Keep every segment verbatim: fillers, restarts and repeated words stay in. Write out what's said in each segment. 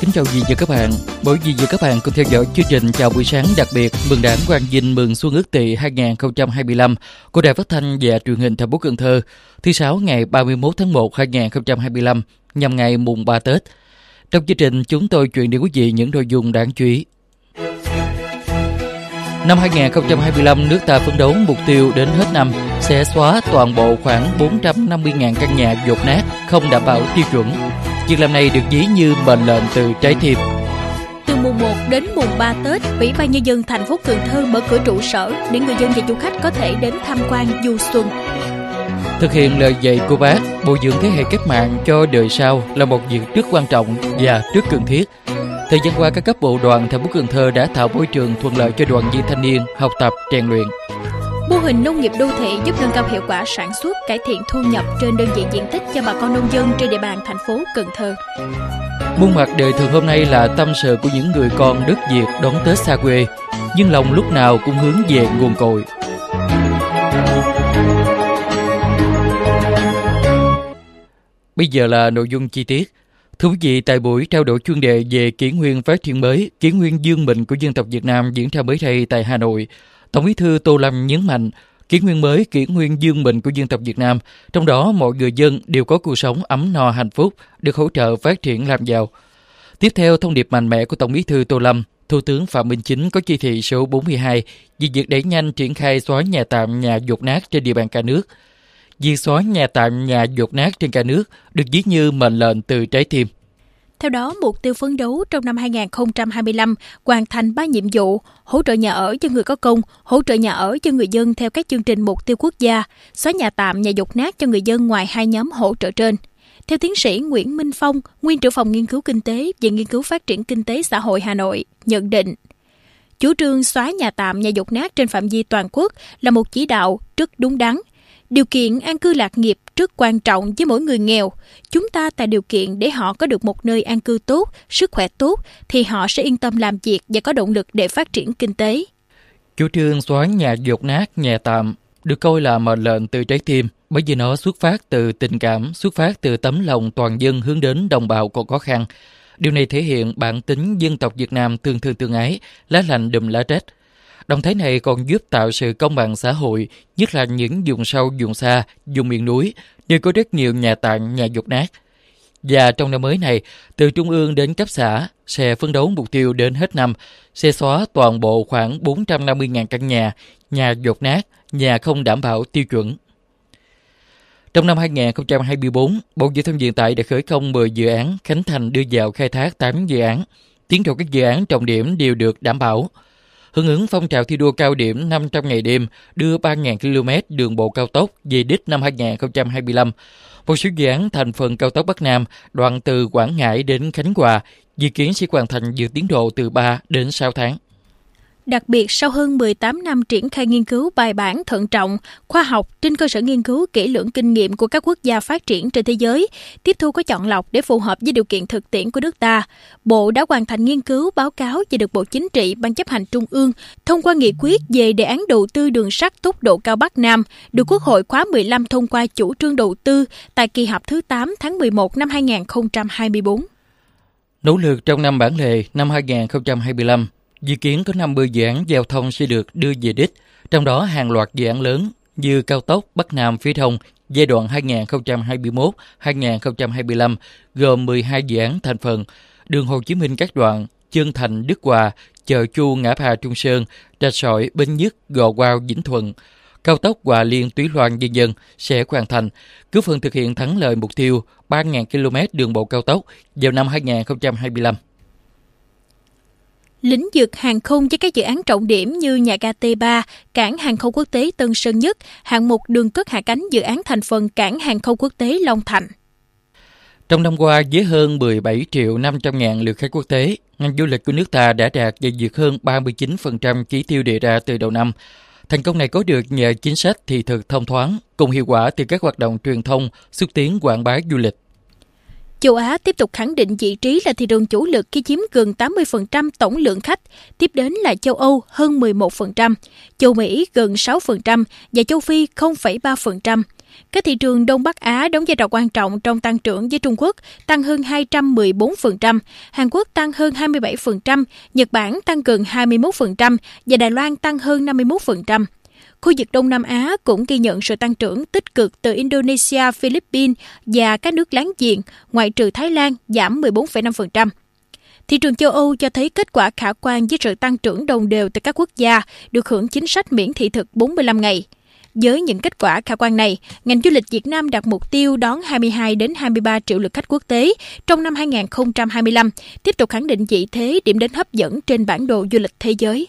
kính chào quý vị và các bạn. Mời quý vị và các bạn cùng theo dõi chương trình Chào buổi sáng đặc biệt mừng Đảng Quang Vinh mừng Xuân Ất Tỵ hai không hai lăm của Đài Phát thanh và Truyền hình thành phố Cần Thơ, thứ sáu ngày ba mươi mốt tháng một năm hai không hai lăm, nhằm ngày mùng ba Tết. Trong chương trình chúng tôi chuyển đến quý vị những nội dung đáng chú ý. Năm hai không hai lăm, nước ta phấn đấu mục tiêu đến hết năm sẽ xóa toàn bộ khoảng bốn trăm năm mươi nghìn căn nhà dột nát, không đảm bảo tiêu chuẩn. Việc làm này được ví như mệnh lệnh từ trái tim. Từ mùng một đến mùng ba Tết, Ủy ban Nhân dân thành phố Cần Thơ mở cửa trụ sở để người dân và du khách có thể đến tham quan du xuân. Thực hiện lời dạy của Bác, bồi dưỡng thế hệ cách mạng cho đời sau là một việc rất quan trọng và rất cần thiết. Thời gian qua, các cấp bộ đoàn thành phố Cần Thơ đã tạo môi trường thuận lợi cho đoàn viên thanh niên học tập, rèn luyện. Mô hình nông nghiệp đô thị giúp nâng cao hiệu quả sản xuất, cải thiện thu nhập trên đơn vị diện tích cho bà con nông dân trên địa bàn thành phố Cần Thơ. Muôn mặt đời thường hôm nay là tâm sự của những người con đất Việt đón Tết xa quê, nhưng lòng lúc nào cũng hướng về nguồn cội. Bây giờ là nội dung chi tiết. Thưa quý vị, tại buổi trao đổi chuyên đề về kỷ nguyên phát triển mới, kỷ nguyên dương mình của dân tộc Việt Nam diễn ra mới đây tại Hà Nội, Tổng Bí thư Tô Lâm nhấn mạnh, kỷ nguyên mới, kỷ nguyên dương mình của dân tộc Việt Nam, trong đó mọi người dân đều có cuộc sống ấm no hạnh phúc, được hỗ trợ phát triển làm giàu. Tiếp theo, thông điệp mạnh mẽ của Tổng Bí thư Tô Lâm, Thủ tướng Phạm Minh Chính có chỉ thị số bốn mươi hai về việc đẩy nhanh triển khai xóa nhà tạm, nhà dột nát trên địa bàn cả nước. Việc xóa nhà tạm, nhà dột nát trên cả nước được ví như mệnh lệnh từ trái tim. Theo đó, mục tiêu phấn đấu trong năm hai không hai lăm hoàn thành ba nhiệm vụ: hỗ trợ nhà ở cho người có công, hỗ trợ nhà ở cho người dân theo các chương trình mục tiêu quốc gia, xóa nhà tạm, nhà dột nát cho người dân ngoài hai nhóm hỗ trợ trên. Theo tiến sĩ Nguyễn Minh Phong, nguyên trưởng phòng nghiên cứu kinh tế và nghiên cứu phát triển kinh tế xã hội Hà Nội, nhận định, chủ trương xóa nhà tạm, nhà dột nát trên phạm vi toàn quốc là một chỉ đạo rất đúng đắn. Điều kiện an cư lạc nghiệp rất quan trọng với mỗi người nghèo. Chúng ta tạo điều kiện để họ có được một nơi an cư tốt, sức khỏe tốt, thì họ sẽ yên tâm làm việc và có động lực để phát triển kinh tế. Chủ trương xóa nhà dột nát, nhà tạm được coi là mệnh lệnh từ trái tim, bởi vì nó xuất phát từ tình cảm, xuất phát từ tấm lòng toàn dân hướng đến đồng bào còn khó khăn. Điều này thể hiện bản tính dân tộc Việt Nam tương thương tương ái, lá lành đùm lá rách. Động thái này còn giúp tạo sự công bằng xã hội, nhất là những vùng sâu, vùng xa, vùng miền núi, nơi có rất nhiều nhà tạm, nhà dột nát. Và trong năm mới này, từ trung ương đến cấp xã, sẽ phấn đấu mục tiêu đến hết năm, sẽ xóa toàn bộ khoảng bốn trăm năm mươi nghìn căn nhà, nhà dột nát, nhà không đảm bảo tiêu chuẩn. Trong năm hai không hai tư, Bộ Giao thông Vận tải đã khởi công mười dự án, khánh thành đưa vào khai thác tám dự án. Tiến độ các dự án trọng điểm đều được đảm bảo. Hưởng ứng phong trào thi đua cao điểm năm trăm ngày đêm đưa ba nghìn ki lô mét đường bộ cao tốc về đích năm hai không hai lăm, một số dự án thành phần cao tốc Bắc Nam đoạn từ Quảng Ngãi đến Khánh Hòa dự kiến sẽ hoàn thành vượt tiến độ từ ba đến sáu tháng. Đặc biệt, sau hơn mười tám năm triển khai nghiên cứu bài bản, thận trọng, khoa học trên cơ sở nghiên cứu kỹ lưỡng kinh nghiệm của các quốc gia phát triển trên thế giới, tiếp thu có chọn lọc để phù hợp với điều kiện thực tiễn của nước ta, Bộ đã hoàn thành nghiên cứu báo cáo và được Bộ Chính trị, Ban chấp hành Trung ương thông qua nghị quyết về đề án đầu tư đường sắt tốc độ cao Bắc Nam, được Quốc hội khóa mười lăm thông qua chủ trương đầu tư tại kỳ họp thứ tám tháng mười một năm hai không hai tư. Nỗ lực trong năm bản lề năm hai không hai lăm, dự kiến có năm mươi dự án giao thông sẽ được đưa về đích, trong đó hàng loạt dự án lớn như cao tốc Bắc Nam phía Đông giai đoạn hai không hai mốt đến hai không hai lăm gồm mười hai dự án thành phần, đường Hồ Chí Minh các đoạn Trân Thành, Đức Hòa, Chợ Chu, Ngã Ba, Trung Sơn, Rạch Sỏi, Bến Nhất, Gò Quao, Vĩnh Thuận. Cao tốc Hòa Liên, Túy Loan, Nhân Dân sẽ hoàn thành, cứ phần thực hiện thắng lợi mục tiêu ba nghìn ki lô mét đường bộ cao tốc vào năm hai không hai lăm. Lĩnh vực hàng không với các dự án trọng điểm như nhà ga T ba, cảng hàng không quốc tế Tân Sơn Nhất, hạng mục đường cất hạ cánh dự án thành phần cảng hàng không quốc tế Long Thành. Trong năm qua, với hơn mười bảy triệu năm trăm ngàn lượt khách quốc tế, ngành du lịch của nước ta đã đạt và vượt hơn ba mươi chín phần trăm chỉ tiêu đề ra từ đầu năm. Thành công này có được nhờ chính sách thị thực thông thoáng, cùng hiệu quả từ các hoạt động truyền thông, xúc tiến quảng bá du lịch. Châu Á tiếp tục khẳng định vị trí là thị trường chủ lực khi chiếm gần tám mươi phần trăm tổng lượng khách, tiếp đến là châu Âu hơn mười một phần trăm, châu Mỹ gần sáu phần trăm và châu Phi không phẩy ba phần trăm. Các thị trường Đông Bắc Á đóng vai trò quan trọng trong tăng trưởng với Trung Quốc tăng hơn hai trăm mười bốn phần trăm, Hàn Quốc tăng hơn hai mươi bảy phần trăm, Nhật Bản tăng gần hai mươi mốt phần trăm và Đài Loan tăng hơn năm mươi mốt phần trăm. Khu vực Đông Nam Á cũng ghi nhận sự tăng trưởng tích cực từ Indonesia, Philippines và các nước láng giềng, ngoại trừ Thái Lan giảm mười bốn phẩy năm phần trăm. Thị trường châu Âu cho thấy kết quả khả quan với sự tăng trưởng đồng đều từ các quốc gia được hưởng chính sách miễn thị thực bốn mươi lăm ngày. Với những kết quả khả quan này, ngành du lịch Việt Nam đặt mục tiêu đón hai mươi hai đến hai mươi ba triệu lượt khách quốc tế trong năm hai không hai lăm, tiếp tục khẳng định vị thế điểm đến hấp dẫn trên bản đồ du lịch thế giới.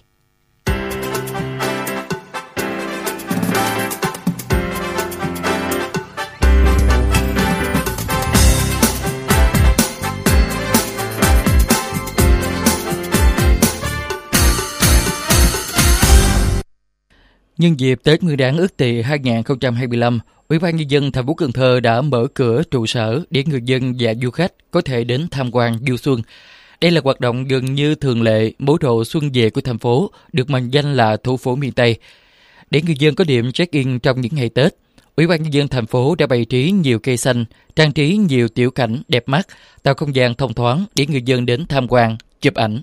Nhân dịp Tết Nguyên đán Ất Tỵ hai không hai lăm, Ủy ban Nhân dân thành phố Cần Thơ đã mở cửa trụ sở để người dân và du khách có thể đến tham quan du xuân. Đây là hoạt động gần như thường lệ mỗi độ xuân về của thành phố, được mệnh danh là thủ phủ miền Tây. Để người dân có điểm check-in trong những ngày Tết, Ủy ban Nhân dân thành phố đã bày trí nhiều cây xanh, trang trí nhiều tiểu cảnh đẹp mắt, tạo không gian thông thoáng để người dân đến tham quan, chụp ảnh.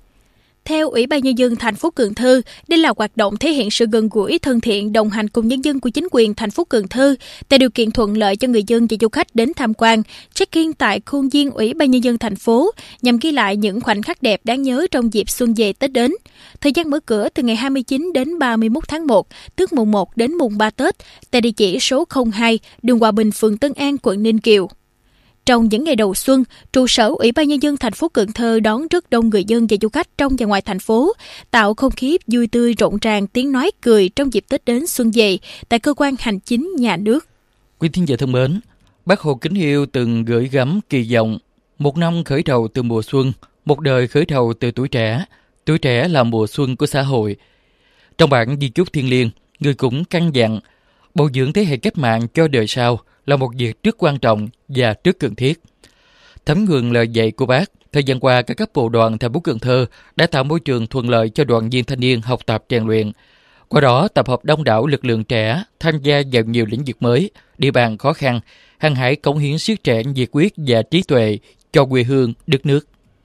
Theo Ủy ban Nhân dân thành phố Cần Thơ, đây là hoạt động thể hiện sự gần gũi, thân thiện, đồng hành cùng nhân dân của chính quyền thành phố Cần Thơ, tạo điều kiện thuận lợi cho người dân và du khách đến tham quan, check-in tại khuôn viên Ủy ban Nhân dân thành phố, nhằm ghi lại những khoảnh khắc đẹp đáng nhớ trong dịp xuân về Tết đến. Thời gian mở cửa từ ngày hai mươi chín đến ba mươi mốt tháng một, tức mùng một đến mùng ba Tết, tại địa chỉ số không hai, đường Hòa Bình, phường Tân An, quận Ninh Kiều. Trong những ngày đầu xuân, trụ sở Ủy ban Nhân dân thành phố Cần Thơ đón rất đông người dân và du khách trong và ngoài thành phố, tạo không khí vui tươi rộn ràng, tiếng nói cười trong dịp Tết đến xuân về tại cơ quan hành chính nhà nước. Quý thính giả thân mến, Bác Hồ kính yêu từng gửi gắm kỳ vọng: một năm khởi đầu từ mùa xuân, một đời khởi đầu từ tuổi trẻ, tuổi trẻ là mùa xuân của xã hội. Trong bản di chúc thiêng liêng, người cũng căn dặn bồi dưỡng thế hệ cách mạng cho đời sau là một việc rất quan trọng và rất cần thiết. Thấm nhuần lời dạy của Bác, thời gian qua các cấp bộ đoàn thành phố Cần Thơ đã tạo môi trường thuận lợi cho đoàn viên thanh niên học tập rèn luyện. Qua đó tập hợp đông đảo lực lượng trẻ tham gia vào nhiều lĩnh vực mới, địa bàn khó khăn, hăng hái cống hiến sức trẻ, nhiệt huyết và trí tuệ cho quê hương, đất nước.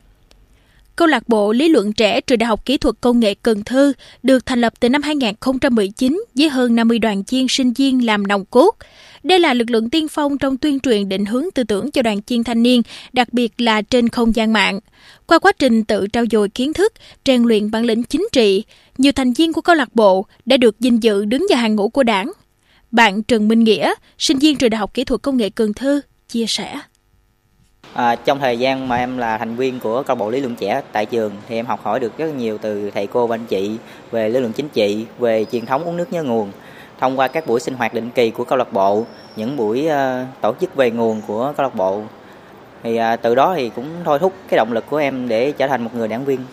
Câu lạc bộ lý luận trẻ trường Đại học Kỹ thuật Công nghệ Cần Thơ được thành lập từ năm hai không một chín với hơn năm mươi đoàn viên sinh viên làm nòng cốt. Đây là lực lượng tiên phong trong tuyên truyền định hướng tư tưởng cho đoàn viên thanh niên, đặc biệt là trên không gian mạng. Qua quá trình tự trau dồi kiến thức, rèn luyện bản lĩnh chính trị, nhiều thành viên của câu lạc bộ đã được vinh dự đứng vào hàng ngũ của Đảng. Bạn Trần Minh Nghĩa, sinh viên trường Đại học Kỹ thuật Công nghệ Cần Thơ, chia sẻ. À, trong thời gian mà em là thành viên của câu lạc bộ lý luận trẻ tại trường thì em học hỏi được rất nhiều từ thầy cô và anh chị về lý luận chính trị, về truyền thống uống nước nhớ nguồn. Thông qua các buổi sinh hoạt định kỳ của câu lạc bộ, những buổi uh, tổ chức về nguồn của câu lạc bộ, thì uh, từ đó thì cũng thôi thúc cái động lực của em để trở thành một người đảng viên.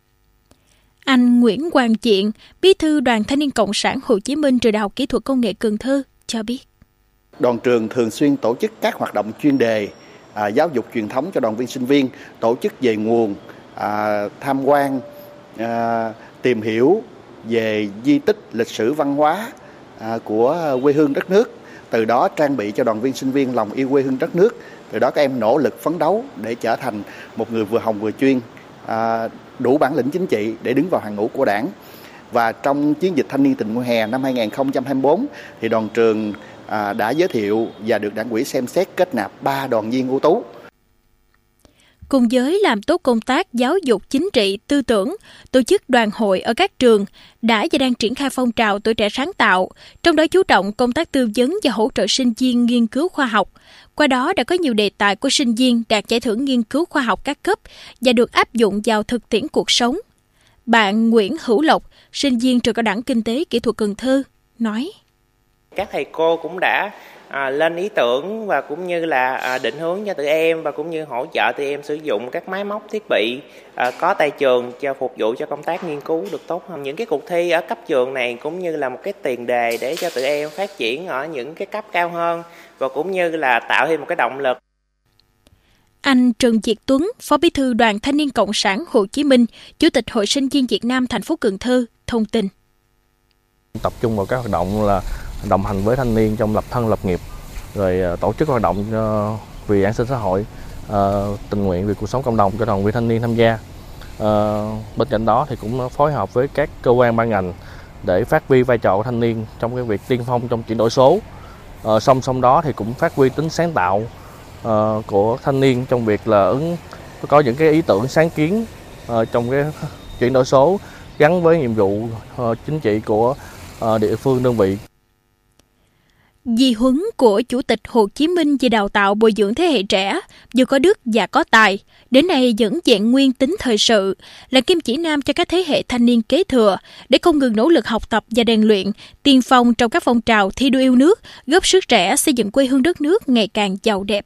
Anh Nguyễn Quang Chiện, bí thư Đoàn Thanh niên Cộng sản Hồ Chí Minh trường Đại học Kỹ thuật Công nghệ Cần Thơ cho biết. Đoàn trường thường xuyên tổ chức các hoạt động chuyên đề, à, giáo dục truyền thống cho đoàn viên sinh viên, tổ chức về nguồn, à, tham quan, à, tìm hiểu về di tích lịch sử văn hóa à, của quê hương đất nước. Từ đó trang bị cho đoàn viên sinh viên lòng yêu quê hương đất nước. Từ đó các em nỗ lực phấn đấu để trở thành một người vừa hồng vừa chuyên, à, đủ bản lĩnh chính trị để đứng vào hàng ngũ của Đảng. Và trong chiến dịch thanh niên tình nguyện hè năm hai không hai tư thì đoàn trường à, đã giới thiệu và được Đảng ủy xem xét kết nạp ba đoàn viên ưu tú. Cùng với làm tốt công tác giáo dục chính trị, tư tưởng, tổ chức đoàn hội ở các trường đã và đang triển khai phong trào tuổi trẻ sáng tạo, trong đó chú trọng công tác tư vấn và hỗ trợ sinh viên nghiên cứu khoa học. Qua đó đã có nhiều đề tài của sinh viên đạt giải thưởng nghiên cứu khoa học các cấp và được áp dụng vào thực tiễn cuộc sống. Bạn Nguyễn Hữu Lộc, sinh viên trường Cao đẳng Kinh tế Kỹ thuật Cần Thơ, nói: Các thầy cô cũng đã à, lên ý tưởng và cũng như là à, định hướng cho tụi em và cũng như hỗ trợ tụi em sử dụng các máy móc thiết bị à, có tại trường cho phục vụ cho công tác nghiên cứu được tốt hơn. Những cái cuộc thi ở cấp trường này cũng như là một cái tiền đề để cho tụi em phát triển ở những cái cấp cao hơn và cũng như là tạo thêm một cái động lực. Anh Trần Việt Tuấn, Phó Bí thư Đoàn Thanh niên Cộng sản Hồ Chí Minh, Chủ tịch Hội sinh viên Việt Nam thành phố Cần Thơ thông tin. Tập trung vào các hoạt động là đồng hành với thanh niên trong lập thân lập nghiệp, rồi tổ chức hoạt động vì an sinh xã hội, tình nguyện vì cuộc sống cộng đồng cho đoàn viên thanh niên tham gia. Bên cạnh đó thì cũng phối hợp với các cơ quan ban ngành để phát huy vai trò của thanh niên trong cái việc tiên phong trong chuyển đổi số. Song song đó thì cũng phát huy tính sáng tạo của thanh niên trong việc là ứng có những cái ý tưởng sáng kiến trong cái chuyển đổi số gắn với nhiệm vụ chính trị của địa phương đơn vị. Di huấn của Chủ tịch Hồ Chí Minh về đào tạo bồi dưỡng thế hệ trẻ, vừa có đức và có tài, đến nay vẫn vẹn nguyên tính thời sự, là kim chỉ nam cho các thế hệ thanh niên kế thừa để không ngừng nỗ lực học tập và rèn luyện, tiên phong trong các phong trào thi đua yêu nước, góp sức trẻ xây dựng quê hương đất nước ngày càng giàu đẹp.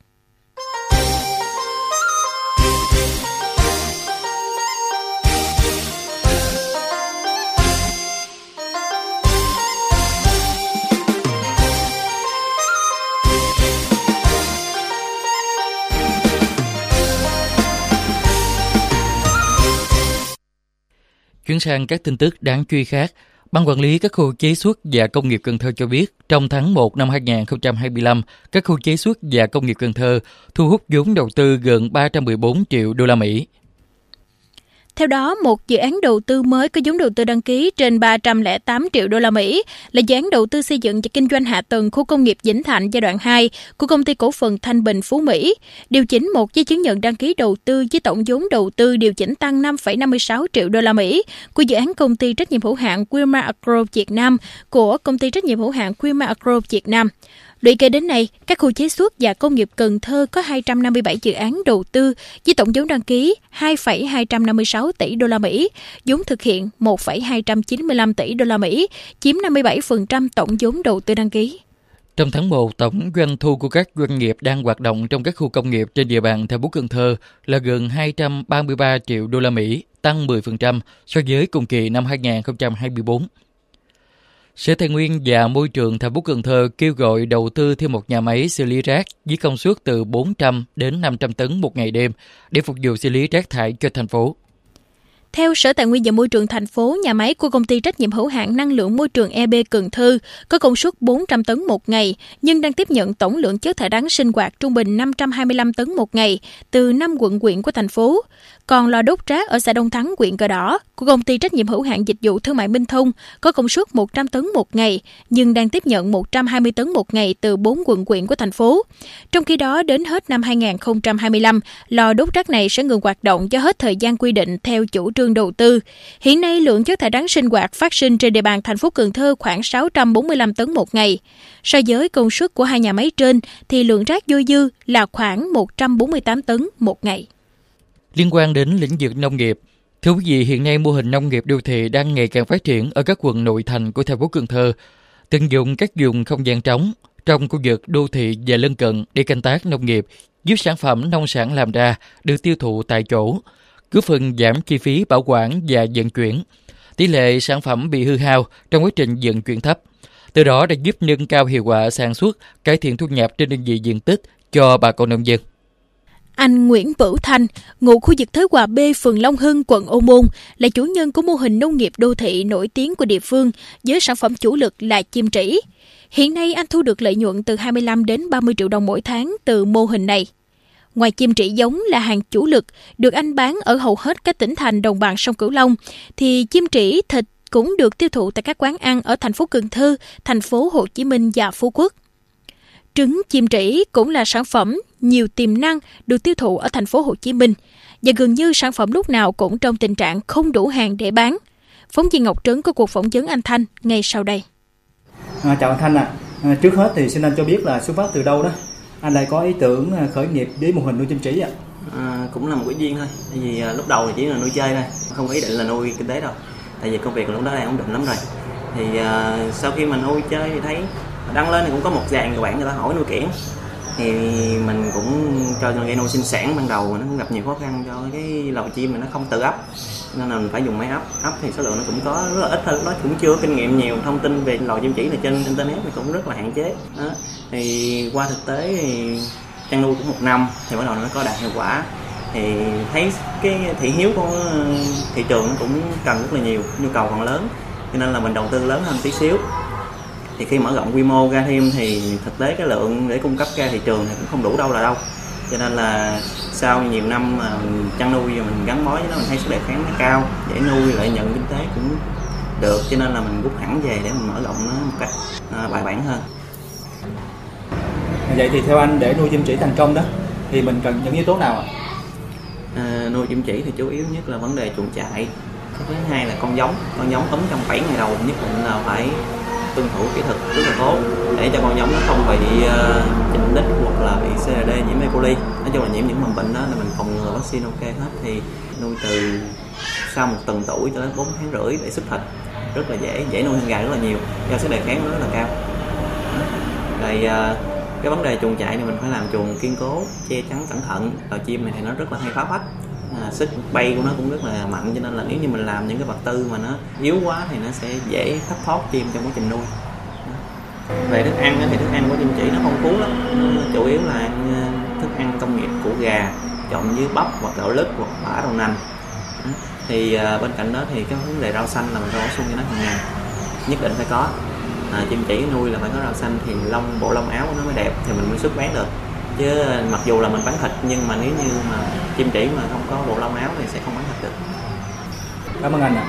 Chuyển sang các tin tức đáng chú ý khác, Ban quản lý các khu chế xuất và công nghiệp Cần Thơ cho biết, trong tháng một năm hai nghìn không trăm hai mươi lăm, các khu chế xuất và công nghiệp Cần Thơ thu hút vốn đầu tư gần ba trăm mười bốn triệu đô la Mỹ. Theo đó, một dự án đầu tư mới có vốn đầu tư đăng ký trên ba trăm lẻ tám triệu đô la Mỹ là dự án đầu tư xây dựng và kinh doanh hạ tầng khu công nghiệp Vĩnh Thạnh giai đoạn hai của Công ty Cổ phần Thanh Bình Phú Mỹ, điều chỉnh một giấy chứng nhận đăng ký đầu tư với tổng vốn đầu tư điều chỉnh tăng năm phẩy năm mươi sáu triệu đô la Mỹ của dự án Công ty trách nhiệm hữu hạn Wilmar Agro Việt Nam của Công ty trách nhiệm hữu hạn Wilmar Agro Việt Nam. Lũy kế đến nay, các khu chế xuất và công nghiệp Cần Thơ có hai trăm năm mươi bảy dự án đầu tư với tổng vốn đăng ký hai phẩy hai trăm năm mươi sáu tỷ đô la Mỹ, vốn thực hiện một phẩy hai trăm chín mươi lăm tỷ đô la Mỹ, chiếm năm mươi bảy phần trăm tổng vốn đầu tư đăng ký. Trong tháng một, tổng doanh thu của các doanh nghiệp đang hoạt động trong các khu công nghiệp trên địa bàn thành phố Cần Thơ là gần hai trăm ba mươi ba triệu đô la Mỹ, tăng mười phần trăm so với cùng kỳ năm hai nghìn không trăm hai mươi tư. Sở Tài nguyên và Môi trường thành phố Cần Thơ kêu gọi đầu tư thêm một nhà máy xử lý rác với công suất từ bốn trăm đến năm trăm tấn một ngày đêm để phục vụ xử lý rác thải cho thành phố. Theo Sở Tài nguyên và Môi trường thành phố, nhà máy của Công ty trách nhiệm hữu hạn Năng lượng Môi trường e bê Cần Thơ có công suất bốn trăm tấn một ngày, nhưng đang tiếp nhận tổng lượng chất thải rắn sinh hoạt trung bình năm trăm hai mươi lăm tấn một ngày từ năm quận huyện của thành phố. Còn lò đốt rác ở xã Đông Thắng, huyện Cờ Đỏ của Công ty trách nhiệm hữu hạn Dịch vụ Thương mại Minh Thông có công suất một trăm tấn một ngày, nhưng đang tiếp nhận một trăm hai mươi tấn một ngày từ bốn quận huyện của thành phố. Trong khi đó, đến hết năm hai nghìn không trăm hai mươi lăm, lò đốt rác này sẽ ngừng hoạt động do hết thời gian quy định theo chủ trương đầu tư. Hiện nay, lượng chất thải rắn sinh hoạt phát sinh trên địa bàn thành phố Cần Thơ khoảng sáu trăm bốn mươi lăm tấn một ngày. So với công suất của hai nhà máy trên, thì lượng rác dôi dư là khoảng một trăm bốn mươi tám tấn một ngày. Liên quan đến lĩnh vực nông nghiệp, thưa quý vị, hiện nay mô hình nông nghiệp đô thị đang ngày càng phát triển ở các quận nội thành của thành phố Cần Thơ, tận dụng các vùng không gian trống trong khu vực đô thị và lân cận để canh tác nông nghiệp, giúp sản phẩm nông sản làm ra được tiêu thụ tại chỗ, góp phần giảm chi phí bảo quản và vận chuyển, tỷ lệ sản phẩm bị hư hao trong quá trình vận chuyển thấp. Từ đó đã giúp nâng cao hiệu quả sản xuất, cải thiện thu nhập trên đơn vị diện tích cho bà con nông dân. Anh Nguyễn Bửu Thanh, ngụ khu vực Thới Hòa B, phường Long Hưng, quận Ô Môn, là chủ nhân của mô hình nông nghiệp đô thị nổi tiếng của địa phương với sản phẩm chủ lực là chim trĩ. Hiện nay anh thu được lợi nhuận từ hai mươi lăm đến ba mươi triệu đồng mỗi tháng từ mô hình này. Ngoài chim trĩ giống là hàng chủ lực được anh bán ở hầu hết các tỉnh thành đồng bằng sông Cửu Long, thì chim trĩ thịt cũng được tiêu thụ tại các quán ăn ở thành phố Cần Thơ, thành phố Hồ Chí Minh và Phú Quốc. Trứng chim trĩ cũng là sản phẩm nhiều tiềm năng được tiêu thụ ở thành phố Hồ Chí Minh và gần như sản phẩm lúc nào cũng trong tình trạng không đủ hàng để bán. Phóng viên Ngọc Trấn có cuộc phỏng vấn anh Thanh ngay sau đây. À, chào anh Thanh ạ. À. Trước hết thì xin anh cho biết là xuất phát từ đâu đó anh lại có ý tưởng khởi nghiệp với mô hình nuôi chim trĩ ạ? À, cũng là một cái duyên thôi. Tại vì à, lúc đầu thì chỉ là nuôi chơi thôi, không có ý định là nuôi kinh tế đâu. Tại vì công việc lúc đó đang ổn định lắm rồi. Thì à, sau khi mà nuôi chơi thì thấy đăng lên thì cũng có một dàn người bạn người ta hỏi nuôi kiểng, thì mình cũng cho gây nuôi sinh sản ban đầu nó cũng gặp nhiều khó khăn cho cái lò chim mà nó không tự ấp, nên là mình phải dùng máy ấp. Ấp thì số lượng nó cũng có rất là ít thôi, nó cũng chưa có kinh nghiệm nhiều, thông tin về lò chim trĩ là trên internet thì cũng rất là hạn chế đó. Thì qua thực tế thì chăn nuôi cũng một năm thì bắt đầu nó có đạt hiệu quả, thì thấy cái thị hiếu của thị trường nó cũng cần rất là nhiều, nhu cầu còn lớn, cho nên là mình đầu tư lớn hơn tí xíu. Thì khi mở rộng quy mô ra thêm thì thực tế cái lượng để cung cấp ra thị trường thì cũng không đủ đâu là đâu. Cho nên là sau nhiều năm mà chăn nuôi và mình gắn bó với nó, mình thấy sức đề kháng nó cao, dễ nuôi, lợi nhuận kinh tế cũng được, cho nên là mình rút hẳn về để mình mở rộng nó một cách à, bài bản hơn. Vậy thì theo anh, để nuôi chim chỉ thành công đó thì mình cần những yếu tố nào ạ? À, nuôi chim chỉ thì chủ yếu nhất là vấn đề chuồng trại. Thứ hai là con giống, con giống ấm trong bảy ngày đầu nhất định là phải tuân thủ kỹ thuật rất là tốt để cho con giống nó không bị uh, chỉnh đích hoặc là bị xê rờ đê, nhiễm E. coli. Nói chung là nhiễm những mầm bệnh đó là mình phòng ngừa vaccine ok hết. Thì nuôi từ sau một tuần tuổi cho đến bốn tháng rưỡi để xuất thịt rất là dễ, dễ nuôi hơn gà rất là nhiều do sức đề kháng nó rất là cao. Rồi uh, cái vấn đề chuồng trại thì mình phải làm chuồng kiên cố, che chắn cẩn thận. Loài chim này thì nó rất là hay phá phách, à, sức bay của nó cũng rất là mạnh, cho nên là nếu như mình làm những cái vật tư mà nó yếu quá thì nó sẽ dễ thất thoát chim trong quá trình nuôi. Về thức ăn thì thức ăn của chim chỉ nó phong phú lắm, nó chủ yếu là thức ăn công nghiệp của gà trộn với bắp hoặc gạo lứt hoặc bã đậu nành. Thì bên cạnh đó thì cái vấn đề rau xanh là mình phải bổ sung cho nó hàng ngày, nhất định phải có. À, chim chỉ nuôi là phải có rau xanh thì lông bộ lông áo của nó mới đẹp thì mình mới xuất bán được. Chứ mặc dù là mình bán thịt nhưng mà nếu như mà chim chỉ mà không có bộ lông áo thì sẽ không bán thịt được. Cảm ơn anh ạ.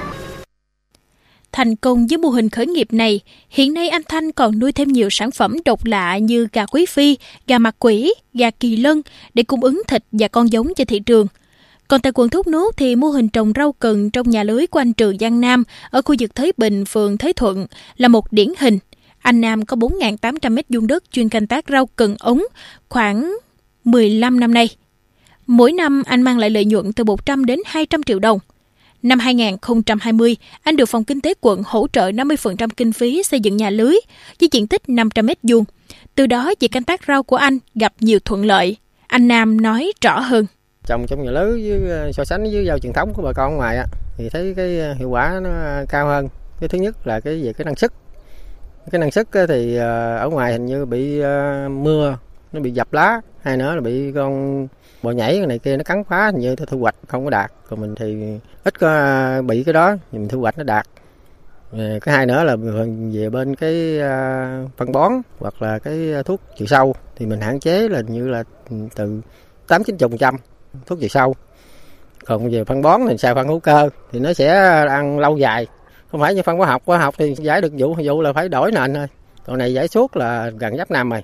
Thành công với mô hình khởi nghiệp này, hiện nay anh Thanh còn nuôi thêm nhiều sản phẩm độc lạ như gà quý phi, gà mặt quỷ, gà kỳ lân để cung ứng thịt và con giống cho thị trường. Còn tại quận Thốt Nốt thì mô hình trồng rau cần trong nhà lưới của anh Trường Giang Nam ở khu vực Thới Bình, phường Thới Thuận là một điển hình. Anh Nam có bốn nghìn tám trăm mét vuông đất chuyên canh tác rau cần ống khoảng mười lăm năm nay. Mỗi năm anh mang lại lợi nhuận từ một trăm đến hai trăm triệu đồng. Năm hai nghìn không trăm hai mươi, anh được phòng kinh tế quận hỗ trợ năm mươi phần trăm kinh phí xây dựng nhà lưới với diện tích năm trăm mét vuông. Từ đó việc canh tác rau của anh gặp nhiều thuận lợi. Anh Nam nói rõ hơn. Trồng trong nhà lưới với so sánh với rau truyền thống của bà con ngoài á thì thấy cái hiệu quả nó cao hơn. Cái thứ nhất là cái về cái năng suất. Cái năng suất thì ở ngoài hình như bị mưa nó bị dập lá, hay nữa là bị con bò nhảy cái này kia nó cắn phá, hình như thu hoạch không có đạt. Còn mình thì ít có bị cái đó thì mình thu hoạch nó đạt. Cái hai nữa là về bên cái phân bón hoặc là cái thuốc trừ sâu thì mình hạn chế là như là từ tám chín phần trăm thuốc trừ sâu. Còn về phân bón thì xài phân hữu cơ thì nó sẽ ăn lâu dài, không phải như phân hóa học. Hóa học thì giải được vụ vụ là phải đổi nền thôi, còn này giải suốt là gần giáp năm rồi.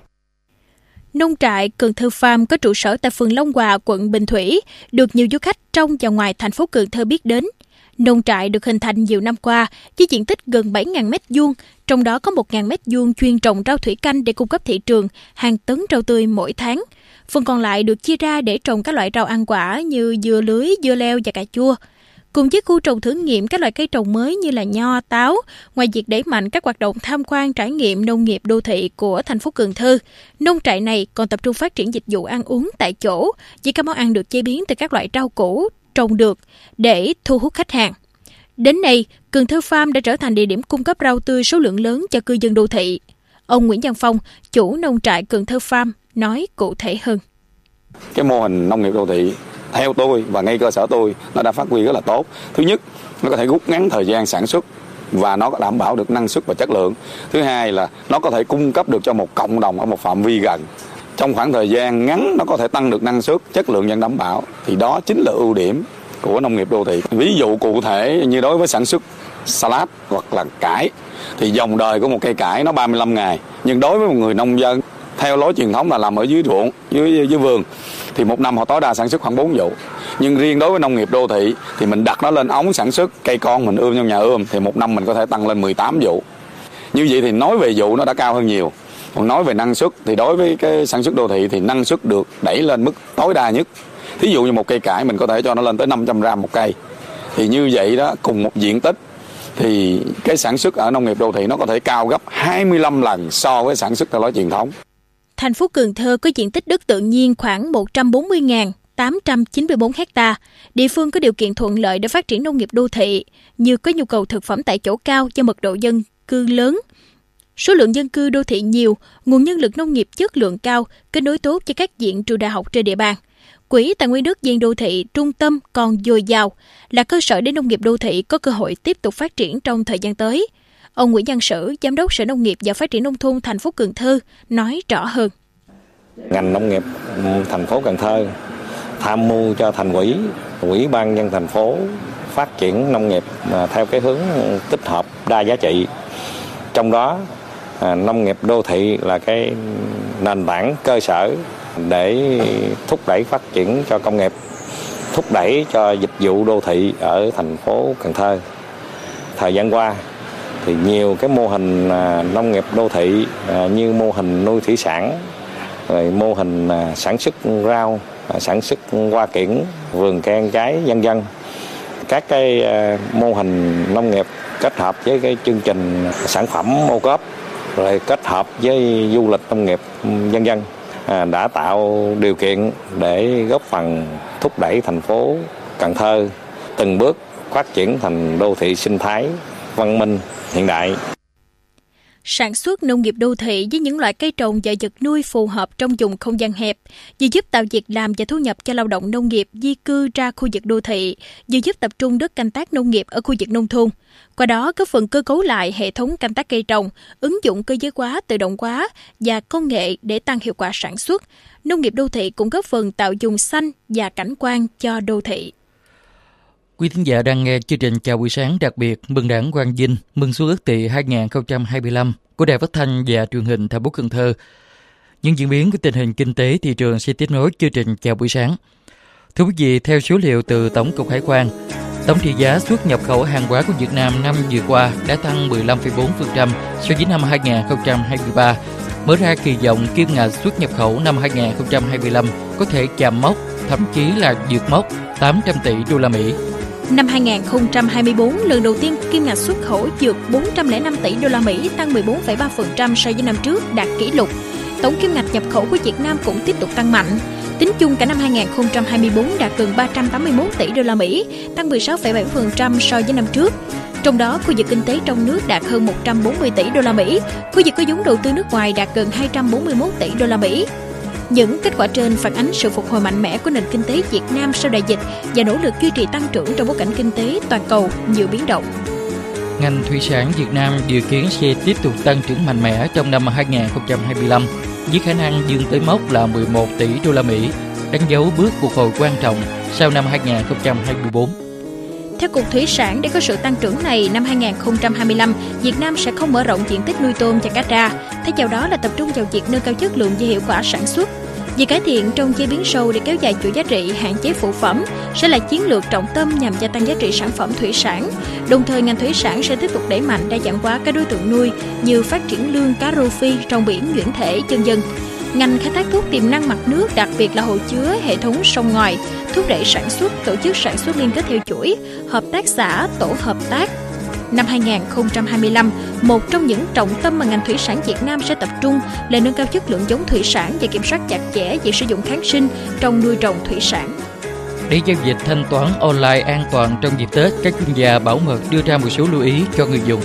Nông trại Cần Thơ Farm có trụ sở tại phường Long Hòa, quận Bình Thủy, được nhiều du khách trong và ngoài thành phố Cần Thơ biết đến. Nông trại được hình thành nhiều năm qua với diện tích gần bảy nghìn mét vuông, trong đó có một nghìn mét vuông chuyên trồng rau thủy canh để cung cấp thị trường hàng tấn rau tươi mỗi tháng. Phần còn lại được chia ra để trồng các loại rau ăn quả như dưa lưới, dưa leo và cà chua. Cùng với khu trồng thử nghiệm các loại cây trồng mới như là nho, táo, ngoài việc đẩy mạnh các hoạt động tham quan trải nghiệm nông nghiệp đô thị của thành phố Cần Thơ, nông trại này còn tập trung phát triển dịch vụ ăn uống tại chỗ với các món ăn được chế biến từ các loại rau củ trồng được để thu hút khách hàng. Đến nay, Cần Thơ Farm đã trở thành địa điểm cung cấp rau tươi số lượng lớn cho cư dân đô thị. Ông Nguyễn Văn Phong, chủ nông trại Cần Thơ Farm, nói cụ thể hơn. Cái mô hình nông nghiệp đô thị theo tôi và ngay cơ sở tôi nó đã phát huy rất là tốt. Thứ nhất, nó có thể rút ngắn thời gian sản xuất và nó có đảm bảo được năng suất và chất lượng. Thứ hai là nó có thể cung cấp được cho một cộng đồng ở một phạm vi gần. Trong khoảng thời gian ngắn nó có thể tăng được năng suất, chất lượng vẫn đảm bảo. Thì đó chính là ưu điểm của nông nghiệp đô thị. Ví dụ cụ thể như đối với sản xuất salad hoặc là cải thì dòng đời của một cây cải nó ba mươi lăm ngày. Nhưng đối với một người nông dân theo lối truyền thống là làm ở dưới ruộng, dưới dưới vườn thì một năm họ tối đa sản xuất khoảng bốn vụ. Nhưng riêng đối với nông nghiệp đô thị thì mình đặt nó lên ống sản xuất cây con mình ươm trong nhà ươm thì một năm mình có thể tăng lên mười tám vụ. Như vậy thì nói về vụ nó đã cao hơn nhiều. Còn nói về năng suất thì đối với cái sản xuất đô thị thì năng suất được đẩy lên mức tối đa nhất. Thí dụ như một cây cải mình có thể cho nó lên tới năm trăm gram một cây. Thì như vậy đó, cùng một diện tích thì cái sản xuất ở nông nghiệp đô thị nó có thể cao gấp hai mươi lăm lần so với sản xuất theo lối truyền thống. Thành phố Cần Thơ có diện tích đất tự nhiên khoảng một trăm bốn mươi nghìn tám trăm chín mươi tư ha. Địa phương có điều kiện thuận lợi để phát triển nông nghiệp đô thị, như có nhu cầu thực phẩm tại chỗ cao cho mật độ dân cư lớn. Số lượng dân cư đô thị nhiều, nguồn nhân lực nông nghiệp chất lượng cao, kết nối tốt cho các viện trường đại học trên địa bàn. Quỹ tài nguyên đất gian đô thị trung tâm còn dồi dào, là cơ sở để nông nghiệp đô thị có cơ hội tiếp tục phát triển trong thời gian tới. Ông Nguyễn Văn Sử, Giám đốc Sở Nông nghiệp và Phát triển Nông thôn thành phố Cần Thơ nói rõ hơn. Ngành nông nghiệp thành phố Cần Thơ tham mưu cho Thành ủy, Ủy ban nhân thành phố phát triển nông nghiệp theo cái hướng tích hợp đa giá trị. Trong đó nông nghiệp đô thị là cái nền tảng cơ sở để thúc đẩy phát triển cho công nghiệp, thúc đẩy cho dịch vụ đô thị ở thành phố Cần Thơ. Thời gian qua thì nhiều cái mô hình nông nghiệp đô thị như mô hình nuôi thủy sản, rồi mô hình sản xuất rau, sản xuất hoa kiển, vườn cây trái vân vân. Các cái mô hình nông nghiệp kết hợp với cái chương trình sản phẩm ô cốp, rồi kết hợp với du lịch nông nghiệp vân vân đã tạo điều kiện để góp phần thúc đẩy thành phố Cần Thơ từng bước phát triển thành đô thị sinh thái văn minh hiện đại. Sản xuất nông nghiệp đô thị với những loại cây trồng và vật nuôi phù hợp trong vùng không gian hẹp, vừa giúp tạo việc làm và thu nhập cho lao động nông nghiệp di cư ra khu vực đô thị, vừa giúp tập trung đất canh tác nông nghiệp ở khu vực nông thôn. Qua đó, góp phần cơ cấu lại hệ thống canh tác cây trồng, ứng dụng cơ giới hóa, tự động hóa và công nghệ để tăng hiệu quả sản xuất. Nông nghiệp đô thị cũng góp phần tạo vùng xanh và cảnh quan cho đô thị. Quý thính giả đang nghe chương trình Chào buổi sáng đặc biệt mừng Đảng Quang Vinh, mừng Xuân Ất Tỵ hai không hai lăm của Đài Phát thanh và Truyền hình thành phố Cần Thơ. Những diễn biến của tình hình kinh tế thị trường sẽ tiếp nối chương trình Chào buổi sáng. Thưa quý vị, theo số liệu từ Tổng cục Hải quan, tổng trị giá xuất nhập khẩu hàng hóa của Việt Nam năm vừa qua đã tăng mười lăm phẩy bốn phần trăm so với năm hai không hai ba. Mở ra kỳ vọng kim ngạch xuất nhập khẩu năm hai không hai lăm có thể chạm mốc, thậm chí là vượt mốc tám trăm tỷ đô la Mỹ. Năm hai không hai tư, lần đầu tiên kim ngạch xuất khẩu vượt bốn trăm lẻ năm tỷ đô la Mỹ, tăng mười bốn phẩy ba phần trăm so với năm trước, đạt kỷ lục. Tổng kim ngạch nhập khẩu của Việt Nam cũng tiếp tục tăng mạnh. Tính chung cả năm hai không hai tư đạt gần ba trăm tám mươi mốt tỷ đô la Mỹ, tăng mười sáu phẩy bảy phần trăm so với năm trước. Trong đó, khu vực kinh tế trong nước đạt hơn một trăm bốn mươi tỷ đô la Mỹ, khu vực có vốn đầu tư nước ngoài đạt gần hai trăm bốn mươi mốt tỷ đô la Mỹ. Những kết quả trên phản ánh sự phục hồi mạnh mẽ của nền kinh tế Việt Nam sau đại dịch và nỗ lực duy trì tăng trưởng trong bối cảnh kinh tế toàn cầu nhiều biến động. Ngành thủy sản Việt Nam dự kiến sẽ tiếp tục tăng trưởng mạnh mẽ trong năm hai không hai lăm với khả năng vươn tới mốc là mười một tỷ đô la Mỹ, đánh dấu bước phục hồi quan trọng sau năm hai không hai tư. Theo Cục Thủy sản, để có sự tăng trưởng này, năm hai không hai lăm, Việt Nam sẽ không mở rộng diện tích nuôi tôm và cá tra, thay vào đó là tập trung vào việc nâng cao chất lượng và hiệu quả sản xuất. Việc cải thiện trong chế biến sâu để kéo dài chuỗi giá trị, hạn chế phụ phẩm sẽ là chiến lược trọng tâm nhằm gia tăng giá trị sản phẩm thủy sản. Đồng thời, ngành thủy sản sẽ tiếp tục đẩy mạnh đa dạng hóa các đối tượng nuôi như phát triển lươn, cá rô phi, rong biển, nhuyễn thể, vân vân. Ngành khai thác tốt tiềm năng mặt nước, đặc biệt là hồ chứa, hệ thống sông ngòi, thúc đẩy sản xuất, tổ chức sản xuất liên kết theo chuỗi, hợp tác xã, tổ hợp tác. Năm hai không hai lăm, một trong những trọng tâm mà ngành thủy sản Việt Nam sẽ tập trung là nâng cao chất lượng giống thủy sản và kiểm soát chặt chẽ việc sử dụng kháng sinh trong nuôi trồng thủy sản. Để giao dịch thanh toán online an toàn trong dịp Tết, các chuyên gia bảo mật đưa ra một số lưu ý cho người dùng.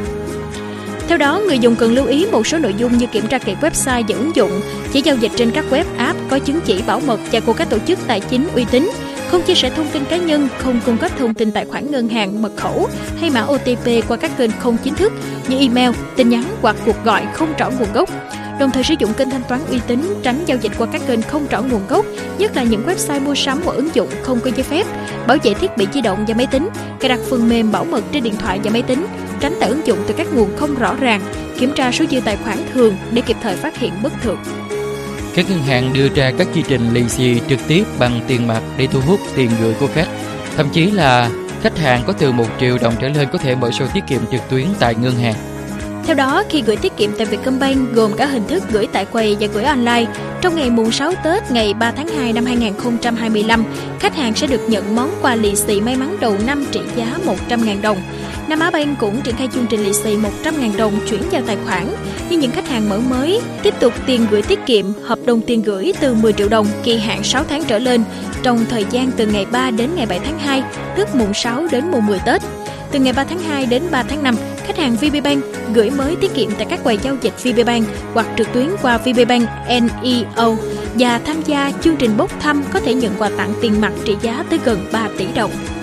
Theo đó, người dùng cần lưu ý một số nội dung như kiểm tra kỹ website và ứng dụng, chỉ giao dịch trên các web app có chứng chỉ bảo mật và của các tổ chức tài chính uy tín, không chia sẻ thông tin cá nhân, không cung cấp thông tin tài khoản ngân hàng, mật khẩu hay mã ô tê pê qua các kênh không chính thức như email, tin nhắn hoặc cuộc gọi không rõ nguồn gốc. Đồng thời sử dụng kênh thanh toán uy tín, tránh giao dịch qua các kênh không rõ nguồn gốc, nhất là những website mua sắm hoặc ứng dụng không có giấy phép. Bảo vệ thiết bị di động và máy tính, cài đặt phần mềm bảo mật trên điện thoại và máy tính, tránh tải ứng dụng từ các nguồn không rõ ràng, kiểm tra số dư tài khoản thường để kịp thời phát hiện bất thường. Các ngân hàng đưa ra các chương trình lì xì trực tiếp bằng tiền mặt để thu hút tiền gửi của khách. Thậm chí là khách hàng có từ một triệu đồng trở lên có thể mở sổ tiết kiệm trực tuyến tại ngân hàng. Theo đó, khi gửi tiết kiệm tại Vietcombank gồm các hình thức gửi tại quầy và gửi online, trong ngày mùng sáu Tết ngày ba tháng hai năm hai không hai lăm, khách hàng sẽ được nhận món quà lì xì may mắn đầu năm trị giá một trăm nghìn đồng. Nam Á Bank cũng triển khai chương trình lì xì một trăm nghìn đồng chuyển vào tài khoản, nhưng những khách hàng mở mới tiếp tục tiền gửi tiết kiệm, hợp đồng tiền gửi từ mười triệu đồng, kỳ hạn sáu tháng trở lên, trong thời gian từ ngày ba đến ngày bảy tháng hai, tức mùng sáu đến mùng mười Tết. Từ ngày ba tháng hai đến ba tháng năm, khách hàng vê pê Bank gửi mới tiết kiệm tại các quầy giao dịch vê pê Bank hoặc trực tuyến qua vê pê Bank en e o và tham gia chương trình bốc thăm có thể nhận quà tặng tiền mặt trị giá tới gần ba tỷ đồng.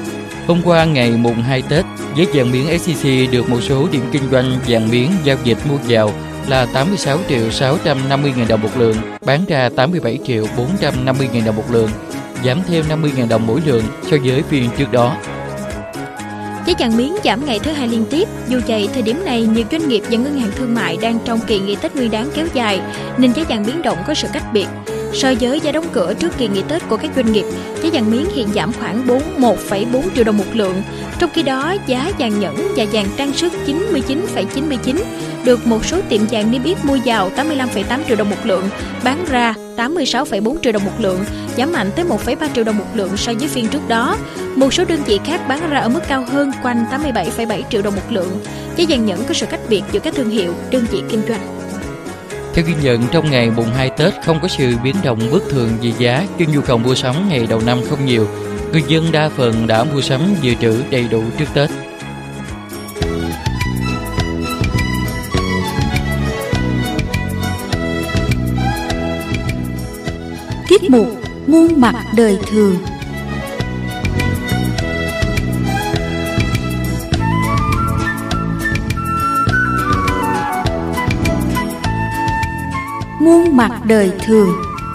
Hôm qua ngày mùng hai Tết, giá vàng miếng ét xê xê được một số điểm kinh doanh vàng miếng giao dịch mua vào là tám mươi sáu triệu sáu trăm năm mươi nghìn đồng một lượng, bán ra tám mươi bảy triệu bốn trăm năm mươi nghìn đồng một lượng, giảm thêm năm mươi nghìn đồng mỗi lượng so với phiên trước đó. Giá vàng miếng giảm ngày thứ hai liên tiếp. Dù vậy, thời điểm này nhiều doanh nghiệp và ngân hàng thương mại đang trong kỳ nghỉ Tết Nguyên đán kéo dài, nên giá vàng biến động có sự cách biệt. So với giá đóng cửa trước kỳ nghỉ Tết của các doanh nghiệp, giá vàng miếng hiện giảm khoảng một phẩy bốn triệu đồng một lượng. Trong khi đó, giá vàng nhẫn và vàng trang sức chín mươi chín phẩy chín mươi chín được một số tiệm vàng niêm yết mua vào tám mươi lăm phẩy tám triệu đồng một lượng, bán ra tám mươi sáu phẩy bốn triệu đồng một lượng, giảm mạnh tới một phẩy ba triệu đồng một lượng so với phiên trước đó. Một số đơn vị khác bán ra ở mức cao hơn, quanh tám mươi bảy phẩy bảy triệu đồng một lượng. Giá vàng nhẫn có sự cách biệt giữa các thương hiệu, đơn vị kinh doanh. Theo ghi nhận, trong ngày mùng hai Tết không có sự biến động bất thường về giá do nhu cầu mua sắm ngày đầu năm không nhiều. Người dân đa phần đã mua sắm dự trữ đầy đủ trước Tết. Tiết mục Muôn mặt đời thường. Muôn mặt đời thường.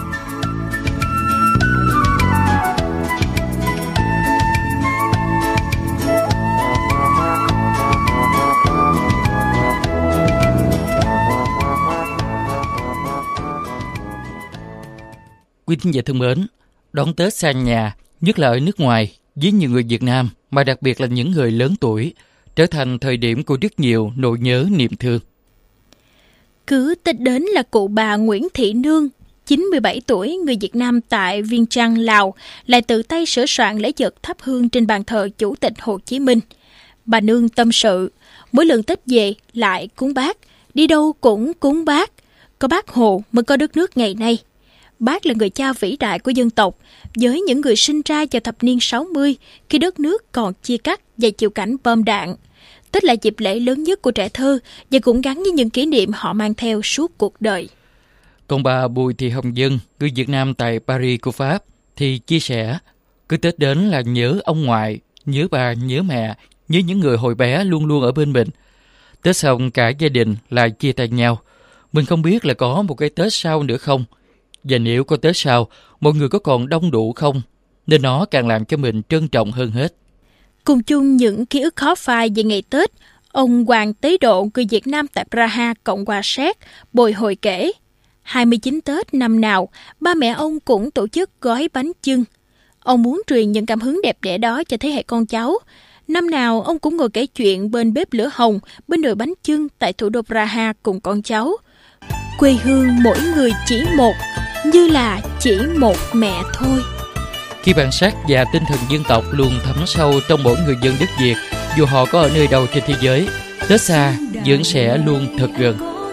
Quý thính giả thân mến, đón Tết xa nhà, nhất là ở nước ngoài, với nhiều người Việt Nam, mà đặc biệt là những người lớn tuổi, trở thành thời điểm của rất nhiều nỗi nhớ niềm thương. Cứ Tết đến là cụ bà Nguyễn Thị Nương, chín mươi bảy tuổi, người Việt Nam tại Viêng Chăn, Lào, lại tự tay sửa soạn lễ vật thắp hương trên bàn thờ Chủ tịch Hồ Chí Minh. Bà Nương tâm sự, mỗi lần Tết về lại cúng Bác, đi đâu cũng cúng Bác. Có Bác Hồ mới có đất nước ngày nay. Bác là người cha vĩ đại của dân tộc, với những người sinh ra vào thập niên sáu mươi, khi đất nước còn chia cắt và chịu cảnh bom đạn. Tết là dịp lễ lớn nhất của trẻ thơ và cũng gắn với những kỷ niệm họ mang theo suốt cuộc đời. Còn bà Bùi Thị Hồng Dân, người Việt Nam tại Paris của Pháp, thì chia sẻ, cứ Tết đến là nhớ ông ngoại, nhớ bà, nhớ mẹ, nhớ những người hồi bé luôn luôn ở bên mình. Tết xong cả gia đình lại chia tay nhau. Mình không biết là có một cái Tết sau nữa không. Và nếu có Tết sau, mọi người có còn đông đủ không? Nên nó càng làm cho mình trân trọng hơn hết. Cùng chung những ký ức khó phai về ngày Tết, ông Hoàng Tế Độ, người Việt Nam tại Praha, Cộng hòa Séc, bồi hồi kể. hai mươi chín Tết năm nào, ba mẹ ông cũng tổ chức gói bánh chưng. Ông muốn truyền những cảm hứng đẹp đẽ đó cho thế hệ con cháu. Năm nào, ông cũng ngồi kể chuyện bên bếp lửa hồng, bên nồi bánh chưng tại thủ đô Praha cùng con cháu. Quê hương mỗi người chỉ một, như là chỉ một mẹ thôi. Khi bản sắc và tinh thần dân tộc luôn thấm sâu trong mỗi người dân đất Việt, dù họ có ở nơi đâu trên thế giới, Tết xa vẫn sẽ luôn thật gần.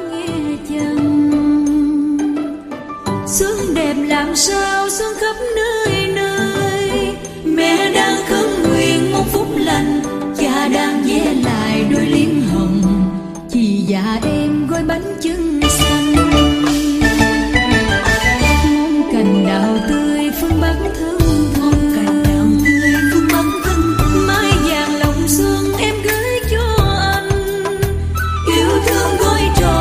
Xuân đẹp làm sao xuân khắp nơi nơi, mẹ đang khấn nguyện mong phúc lành, cha đang vẽ lại đôi liên hồng, chị và em gói bánh chưng xanh. Mong cành đào tươi phương Bắc thương thương, cành đào tươi phương Bắc thương thương, mai vàng lòng xuân em gửi cho anh, yêu thương gói tròn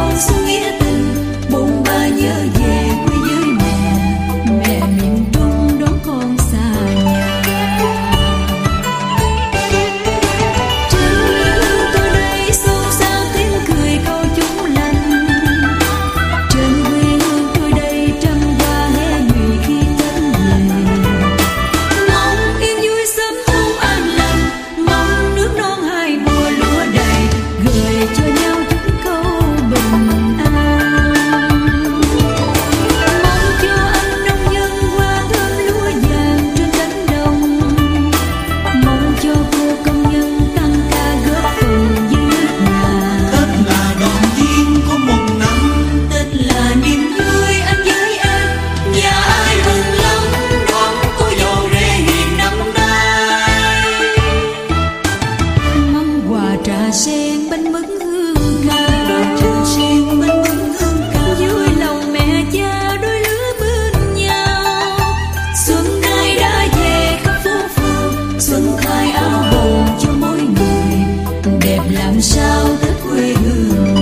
sao Tết quê hương.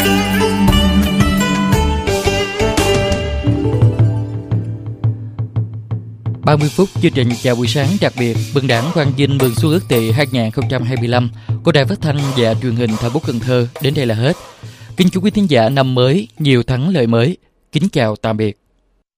ba mươi phút chương trình chào buổi sáng đặc biệt mừng Đảng Quang Vinh mừng Xuân Ất Tỵ hai không hai lăm của Đài Phát thanh và Truyền hình Thành phố Cần Thơ đến đây là hết. Kính chúc quý thính giả năm mới nhiều thắng lợi mới. Kính chào tạm biệt.